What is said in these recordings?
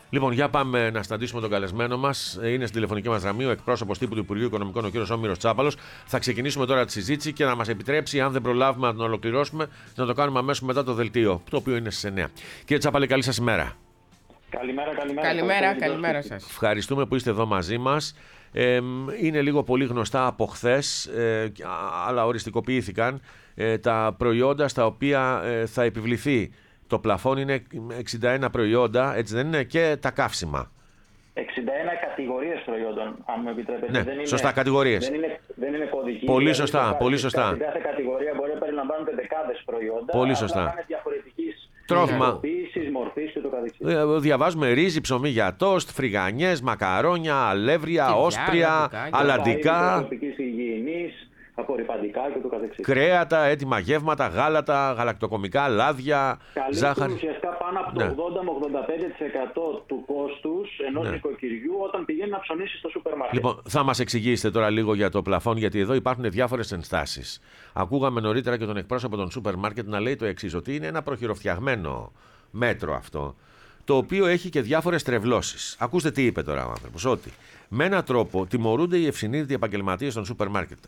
Λοιπόν, για πάμε να συναντήσουμε τον καλεσμένο μας. Είναι στην τηλεφωνική μας γραμμή ο εκπρόσωπος τύπου του Υπουργείου Οικονομικών, ο κ. Όμηρος Τσάπαλος. Θα ξεκινήσουμε τώρα τη συζήτηση και να μας επιτρέψει, αν δεν προλάβουμε να την ολοκληρώσουμε, να το κάνουμε αμέσως μετά το δελτίο, το οποίο είναι στις 9. Κύριε Τσάπαλε, καλή σας ημέρα. Καλημέρα σας. Ευχαριστούμε που είστε εδώ μαζί μας. Είναι λίγο πολύ γνωστά από χθες, αλλά οριστικοποιήθηκαν τα προϊόντα στα οποία θα επιβληθεί. Το πλαφόν είναι 61 προϊόντα, έτσι δεν είναι, και τα καύσιμα. 61 κατηγορίες προϊόντων, αν μου επιτρέπετε. Ναι, δεν είναι, σωστά, κατηγορίες. Δεν είναι κωδική. Πολύ σωστά, πολύ σωστά. Σε κάθε κατηγορία μπορεί να περιλαμβάνονται δεκάδες προϊόντα. Πολύ σωστά. Αλλά είναι διαφορετικής τρόφιμα, μορφής και το καθεξής. Διαβάζουμε ρύζι, ψωμί για τόστ, φρυγανιές, μακαρόνια, αλεύρια, όσπρια, αλαντικά. Απορριπαντικά και το καθεξής. Κρέατα, έτοιμα γεύματα, γάλατα, γαλακτοκομικά, λάδια, ζάχαρη. Ουσιαστικά πάνω από το 80 με 85% του κόστους ενός νοικοκυριού όταν πηγαίνει να ψωνίσει στο σούπερ μάρκετ. Λοιπόν, θα μας εξηγήσετε τώρα λίγο για το πλαφόν, γιατί εδώ υπάρχουν διάφορες ενστάσεις. Ακούγαμε νωρίτερα και τον εκπρόσωπο των σούπερ μάρκετ να λέει το εξής, ότι είναι ένα προχειροφτιαγμένο μέτρο αυτό, το οποίο έχει και διάφορες τρευλώσεις. Ακούστε τι είπε τώρα ο άνθρωπος, ότι με έναν τρόπο τιμωρούνται οι ευσυνείδητοι επαγγελματίες των σούπερ μάρκετ.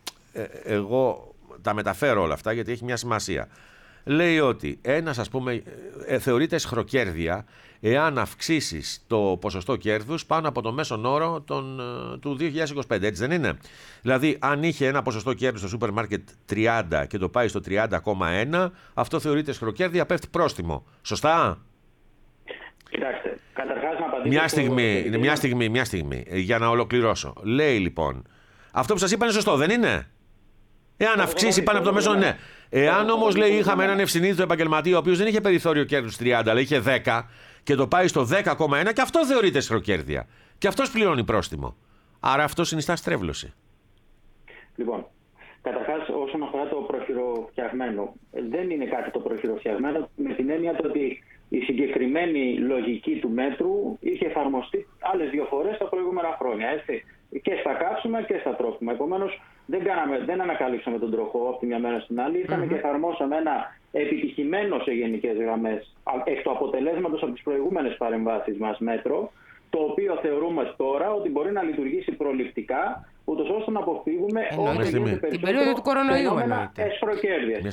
Εγώ τα μεταφέρω όλα αυτά γιατί έχει μια σημασία. Λέει ότι ένας, ας πούμε, θεωρείται σχροκέρδεια εάν αυξήσεις το ποσοστό κέρδους πάνω από το μέσον όρο του 2025, έτσι δεν είναι? Δηλαδή, αν είχε ένα ποσοστό κέρδους στο σούπερ μάρκετ 30 και το πάει στο 30,1, αυτό θεωρείται σχροκέρδεια, πέφτει πρόστιμο. Σωστά? Κοιτάξτε, καταρχάς να απαντήσω... Μια στιγμή, για να ολοκληρώσω. Λέει λοιπόν, αυτό που σας είπα είναι σωστό, δεν είναι? Εάν αυξήσει πάνω από το μέσο, ναι. Εάν όμως, λέει, είχαμε έναν ευσυνείδητο επαγγελματία ο οποίος δεν είχε περιθώριο κέρδους 30, αλλά είχε 10 και το πάει στο 10,1, και αυτό θεωρείται σχροκέρδεια. Και αυτός πληρώνει πρόστιμο. Άρα αυτό συνιστά στρέβλωση. Λοιπόν, καταρχάς, όσον αφορά το προχειροφτιαγμένο, δεν είναι κάτι το προχειροφτιαγμένο με την έννοια ότι η συγκεκριμένη λογική του μέτρου είχε εφαρμοστεί άλλες 2 φορές τα προηγούμενα χρόνια, έτσι. Και στα καύσιμα και στα τρόφιμα. Επομένως, δεν ανακαλύψαμε τον τροχό από τη μια μέρα στην άλλη. Ήρθαμε και εφαρμόσαμε ένα επιτυχημένο σε γενικές γραμμές εκ του αποτελέσματος από τις προηγούμενες παρεμβάσεις μας μέτρο, το οποίο θεωρούμε τώρα ότι μπορεί να λειτουργήσει προληπτικά, ούτως ώστε να αποφύγουμε την περίοδο του κορονοϊού. Εσχροκέρδειες.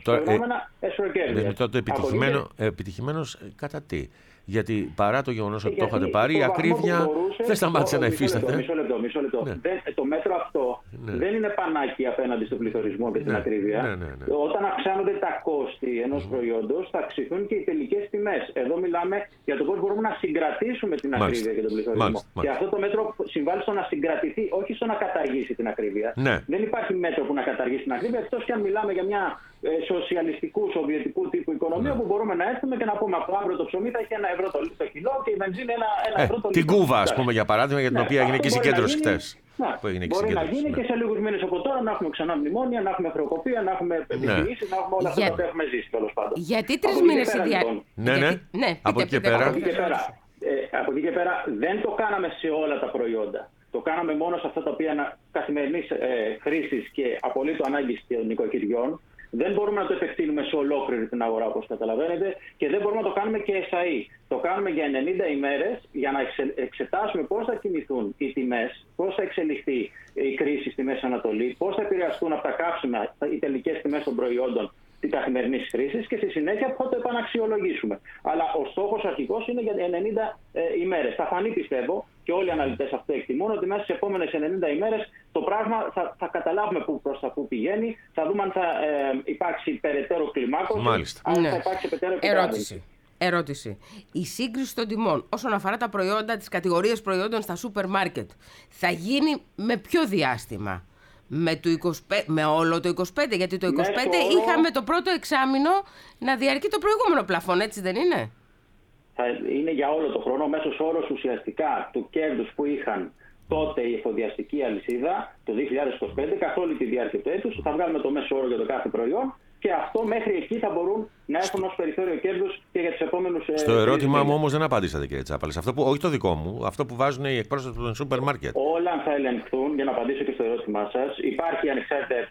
Το επιτυχημένος κατά τι? Γιατί παρά το γεγονός ότι το είχατε πάρει, η ακρίβεια δεν σταμάτησε να υφίσταται. Μισό λεπτό. Ναι. Το μέτρο αυτό δεν είναι πανάκι απέναντι στον πληθωρισμό και την ακρίβεια. Όταν αυξάνονται τα κόστη ενός προϊόντος, θα αυξηθούν και οι τελικές τιμές. Εδώ μιλάμε για το πώς μπορούμε να συγκρατήσουμε την ακρίβεια και τον πληθωρισμό. Και αυτό το μέτρο συμβάλλει στο να συγκρατηθεί, όχι στο να καταργήσει την ακρίβεια. Δεν υπάρχει μέτρο που να καταργήσει την ακρίβεια, εκτός και αν μιλάμε για μια σοσιαλιστικού, σοβιετικού τύπου οικονομία που μπορούμε να έρθουμε και να πούμε από αύριο το ψωμί θα έχει €1 το κιλό και η βενζίνη €1 το την Κούβα, ας πούμε, για παράδειγμα, για την οποία έγινε και η συγκέντρωση χτες. Μπορεί να γίνει και σε λίγους μήνες από τώρα να έχουμε ξανά μνημόνια, να έχουμε χρεοκοπία, να έχουμε επιχειρήσεις, να έχουμε όλα αυτά που έχουμε ζήσει, τέλος πάντων. Γιατί 3 μήνες η διάρκεια? Από εκεί και πέρα. Από εκεί και πέρα δεν το κάναμε σε όλα τα προϊόντα. Το κάναμε μόνο σε αυτά τα οποία καθημερινής χρήσης και απολύτως ανάγκης των νοικοκυριών. Δεν μπορούμε να το επεκτείνουμε σε ολόκληρη την αγορά, όπως καταλαβαίνετε, και δεν μπορούμε να το κάνουμε και SAE. Το κάνουμε για 90 ημέρες για να εξετάσουμε πώς θα κινηθούν οι τιμές, πώς θα εξελιχθεί η κρίση στη Μέση Ανατολή, πώς θα επηρεαστούν από τα καύσιμα οι τελικές τιμές των προϊόντων τη καθημερινή χρήση και στη συνέχεια θα το επαναξιολογήσουμε. Αλλά ο στόχος αρχικός είναι για 90 ημέρες. Θα φανεί, πιστεύω, και όλοι οι αναλυτές αυτό εκτιμούν, ότι μέσα στις επόμενες 90 ημέρες το πράγμα θα καταλάβουμε προς τα πού πηγαίνει, θα δούμε αν θα υπάρξει περαιτέρω κλιμάκωση, αν θα υπάρξει περαιτέρω επιδράση. Ερώτηση. Η σύγκριση των τιμών όσον αφορά τα προϊόντα, τις κατηγορίες προϊόντων στα σούπερ μάρκετ, θα γίνει με ποιο διάστημα? Με όλο το 25, γιατί το 25 είχαμε το πρώτο εξάμηνο να διαρκεί το προηγούμενο πλαφόν, έτσι δεν είναι? Θα είναι για όλο το χρόνο. Ο μέσος όρος ουσιαστικά του κέρδους που είχαν τότε η εφοδιαστική αλυσίδα το 2025, καθ' όλη τη διάρκεια του έτους, θα βγάλουμε το μέσο όρο για το κάθε προϊόν και αυτό μέχρι εκεί θα μπορούν να έχουν ως περιθώριο κέρδους και για τους επόμενους. Στο ερώτημά μου όμως δεν απαντήσατε, κύριε Τσάπαλε. Όχι το δικό μου, αυτό που βάζουν οι εκπρόσωποι των σούπερ μάρκετ. Όλα θα ελεγχθούν, για να απαντήσω και στο ερώτημά σας. Υπάρχει ανεξάρτητη αρχή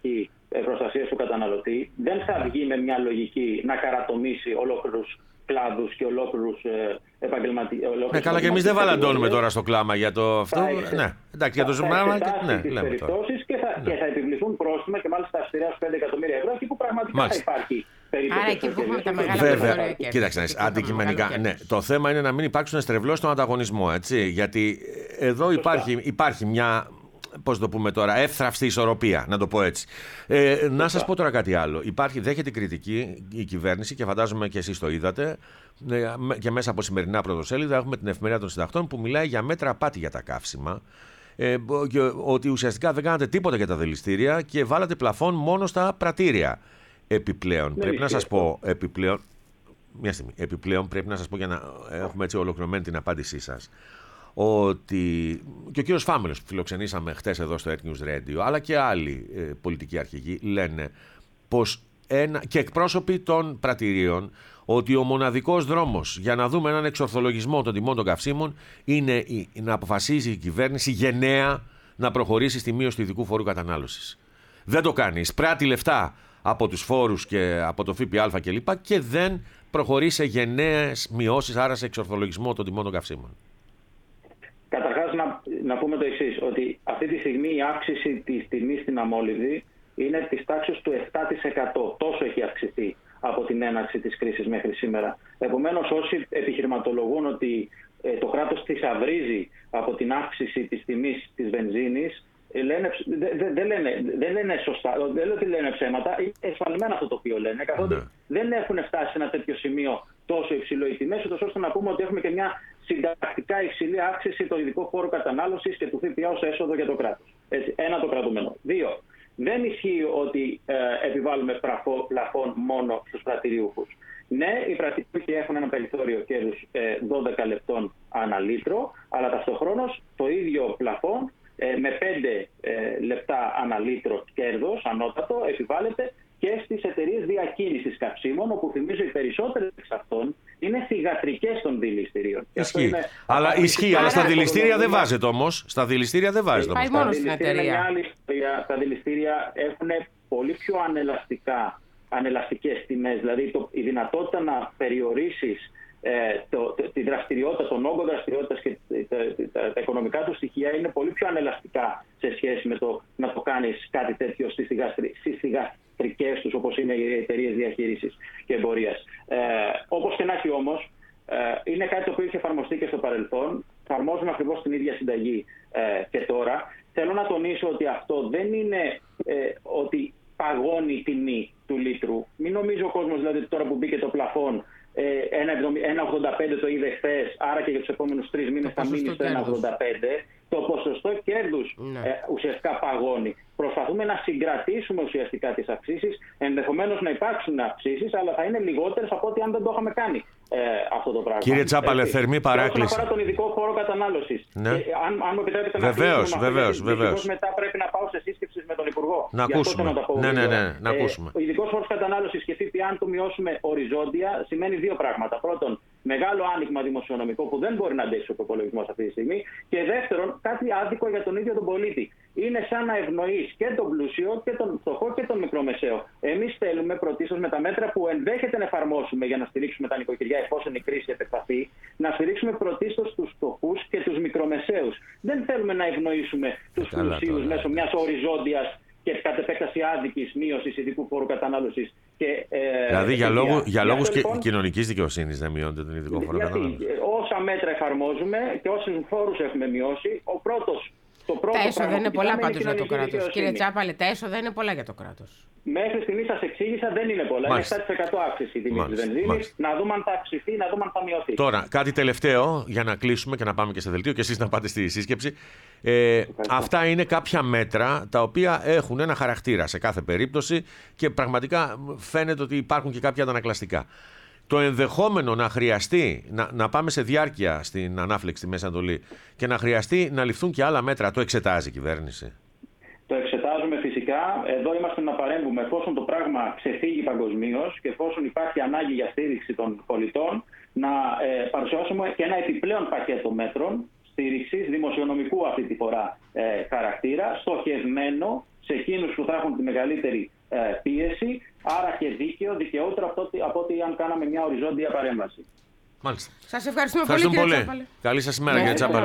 προστασίας του καταναλωτή, δεν θα βγει με μια λογική να καρατομήσει ολόκληρους κλάδους και ολόκληρους επαγγελματίες. Ναι, καλά, και εμείς δεν βαλαντώνουμε τώρα στο κλάμα για το αυτό. Ναι, εντάξει, για το ζουμάμα. Ναι, λέμε περιπτώσεις και θα επιβληθούν πρόστιμα και μάλιστα αυστηρά 5 εκατομμύρια ευρώ, εκεί που πραγματικά θα υπάρχει περίπτωση. Άρα εκεί που έχουμε τα μεγάλα βέβαια. Κοίταξε, αντικειμενικά. Ναι, το θέμα είναι να μην υπάρξουν στρεβλώσεις στον ανταγωνισμό. Έτσι, γιατί εδώ υπάρχει μια. Πώς το πούμε τώρα, εύθραυστη ισορροπία, να το πω έτσι. Να σας πω τώρα κάτι άλλο. Δέχεται κριτική η κυβέρνηση και φαντάζομαι και εσείς το είδατε. Και μέσα από σημερινά πρωτοσέλιδα έχουμε την Εφημερίδα των Συντακτών που μιλάει για μέτρα απάτη για τα καύσιμα. Ότι ουσιαστικά δεν κάνατε τίποτα για τα δηληστήρια και βάλατε πλαφόν μόνο στα πρατήρια. Επιπλέον, πρέπει να σας πω. Μια στιγμή. Επιπλέον, πρέπει να σας πω για να έχουμε έτσι ολοκληρωμένη την απάντησή σας. Ότι και ο κύριος Φάμελος που φιλοξενήσαμε χτες εδώ στο Earth News Radio, αλλά και άλλοι πολιτικοί αρχηγοί λένε πως και εκπρόσωποι των πρατηρίων, ότι ο μοναδικός δρόμος για να δούμε έναν εξορθολογισμό των τιμών των καυσίμων είναι να αποφασίζει η κυβέρνηση γενναία να προχωρήσει στη μείωση του ειδικού φόρου κατανάλωσης. Δεν το κάνει. Σπράττει λεφτά από τους φόρους και από το ΦΠΑ κλπ. Και δεν προχωρεί σε γενναίες μειώσεις, άρα σε εξορθολογισμό των τιμών των καυσίμων. Καταρχάς να πούμε το εξής, ότι αυτή τη στιγμή η αύξηση της τιμής στην αμόλυβδη είναι της τάξης του 7%. Τόσο έχει αυξηθεί από την έναρξη της κρίσης μέχρι σήμερα. Επομένως, όσοι επιχειρηματολογούν ότι το κράτος θησαυρίζει από την αύξηση της τιμής της βενζίνης, δεν λένε σωστά, δεν λέω ότι λένε ψέματα, είναι εσφαλμένα αυτό το οποίο λένε, καθότι δεν έχουν φτάσει σε ένα τέτοιο σημείο τόσο υψηλό οι τιμές, ώστε να πούμε ότι έχουμε και μια συντακτικά υψηλή αύξηση του ειδικού φόρου κατανάλωσης και του ΦΠΑ ως έσοδο για το κράτος. Έτσι, ένα το κρατούμενο. Δύο, δεν ισχύει ότι επιβάλλουμε πλαφόν μόνο στους πρατηριούχους. Ναι, οι πρατηριούχοι έχουν ένα περιθώριο κέρδους 12 λεπτών ανά λίτρο, αλλά ταυτοχρόνως το ίδιο πλαφόν με 5 λεπτά ανά λίτρο κέρδος ανώτατο επιβάλλεται και στις εταιρείες διακίνησης καυσίμων, όπου θυμίζω οι περισσότερες εξ αυτών είναι θυγατρικές των δηληστηρίων. Ισχύει. Αλλά στα δηληστήρια δεν βάζετε όμως. Στα δηληστήρια δεν βάζετε όμως. Πάει μόνο στην εταιρεία. Τα δηληστήρια έχουν πολύ πιο ανελαστικές τιμές. Δηλαδή η δυνατότητα να περιορίσεις τη δραστηριότητα, τον όγκο δραστηριότητας και τα οικονομικά του στοιχεία είναι πολύ πιο ανελαστικά σε σχέση με το να το κάνεις κάτι τέτοιο στις θυγατρικές τους, όπως είναι οι εταιρείες διαχείρισης και εμπορίας. Όπως και να έχει όμως, είναι κάτι το οποίο είχε εφαρμοστεί και στο παρελθόν. Εφαρμόζουμε ακριβώς την ίδια συνταγή και τώρα. Θέλω να τονίσω ότι αυτό δεν είναι ότι παγώνει η τιμή του λίτρου. Μην νομίζει ο κόσμος δηλαδή ότι τώρα που μπήκε το πλαφόν 1,85 το είδε χθες, άρα και για τους επόμενους 3 μήνες θα μείνει στο 1,85. Το ποσοστό κέρδους ουσιαστικά παγώνει. Προσπαθούμε να συγκρατήσουμε ουσιαστικά τις αυξήσεις. Ενδεχομένως να υπάρξουν αυξήσεις, αλλά θα είναι λιγότερες από ό,τι αν δεν το είχαμε κάνει αυτό το πράγμα. Κύριε Τσάπαλε, θερμή παράκληση. Όσον αφορά τον ειδικό φόρο κατανάλωσης. Ναι. Αν μου επιτρέπετε να βεβαίως. μετά πρέπει να πάω σε σύσκεψη με τον Υπουργό. Να ακούσουμε. Να ακούσουμε. Ο ειδικός φόρος κατανάλωσης και ΦΠΑ, αν το μειώσουμε οριζόντια, σημαίνει δύο πράγματα. Πρώτον, μεγάλο άνοιγμα δημοσιονομικό που δεν μπορεί να αντέξει ο προπολογισμός αυτή τη στιγμή. Και δεύτερον, κάτι άδικο για τον ίδιο τον πολίτη. Είναι σαν να ευνοείς και τον πλούσιο και τον φτωχό και τον μικρομεσαίο. Εμείς θέλουμε πρωτίστως με τα μέτρα που ενδέχεται να εφαρμόσουμε για να στηρίξουμε τα νοικοκυριά εφόσον η κρίση επεκταθεί, να στηρίξουμε πρωτίστως τους φτωχούς και τους μικρομεσαίους. Δεν θέλουμε να ευνοήσουμε τους πλουσίους μέσω μιας οριζόντιας και κατ' επέκταση άδικης μείωσης ειδικού φόρου κατανάλωσης. Δηλαδή για λόγους κοινωνικής δικαιοσύνης δεν μειώνεται τον ειδικό φόρο κατανάλωσης. Όσα μέτρα εφαρμόζουμε και όσους φόρους έχουμε μειώσει, τα έσοδα είναι πολλά πάντως για το κράτος. Κύριε Τσάπαλε, τα έσοδα είναι πολλά για το κράτος. Μέχρι στιγμής σας εξήγησα δεν είναι πολλά. Είναι 7% αύξηση η τιμή της βενζίνης. Να δούμε αν θα αυξηθεί, να δούμε αν θα μειωθεί. Τώρα, κάτι τελευταίο για να κλείσουμε και να πάμε και σε δελτίο και εσείς να πάτε στη σύσκεψη. Αυτά είναι κάποια μέτρα τα οποία έχουν ένα χαρακτήρα σε κάθε περίπτωση και πραγματικά φαίνεται ότι υπάρχουν και κάποια αντανακλαστικά. Το ενδεχόμενο να χρειαστεί να πάμε σε διάρκεια στην ανάφλεξη στη Μέση Ανατολή και να χρειαστεί να ληφθούν και άλλα μέτρα, το εξετάζει η κυβέρνηση? Το εξετάζουμε φυσικά. Εδώ είμαστε να παρέμβουμε εφόσον το πράγμα ξεφύγει παγκοσμίως και εφόσον υπάρχει ανάγκη για στήριξη των πολιτών, να παρουσιάσουμε και ένα επιπλέον πακέτο μέτρων στήριξης δημοσιονομικού αυτή τη φορά χαρακτήρα, στοχευμένο σε εκείνους που θα έχουν τη μεγαλύτερη πίεση, άρα και δικαιότερο από ότι αν κάναμε μια οριζόντια παρέμβαση. Μάλιστα. Σας ευχαριστούμε πολύ, κύριε Τσάπαλε. Καλή σας ημέρα, κύριε Τσάπαλε.